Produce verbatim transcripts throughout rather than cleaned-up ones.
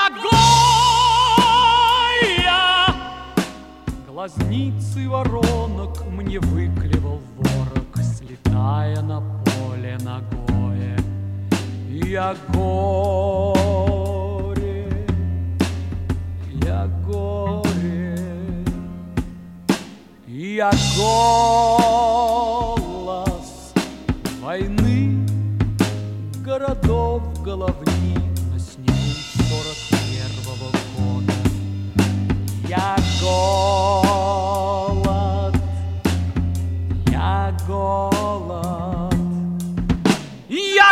Ногой глазницы воронок мне выклевал ворог, слетая на поле ногое. Я горе, я горе, я голос войны городов головни на снегу сорок первого года. Я голод, я голод, я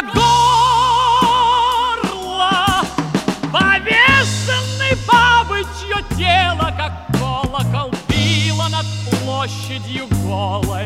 горло повешенной бабы, чье тело, как колокол, било над площадью голой.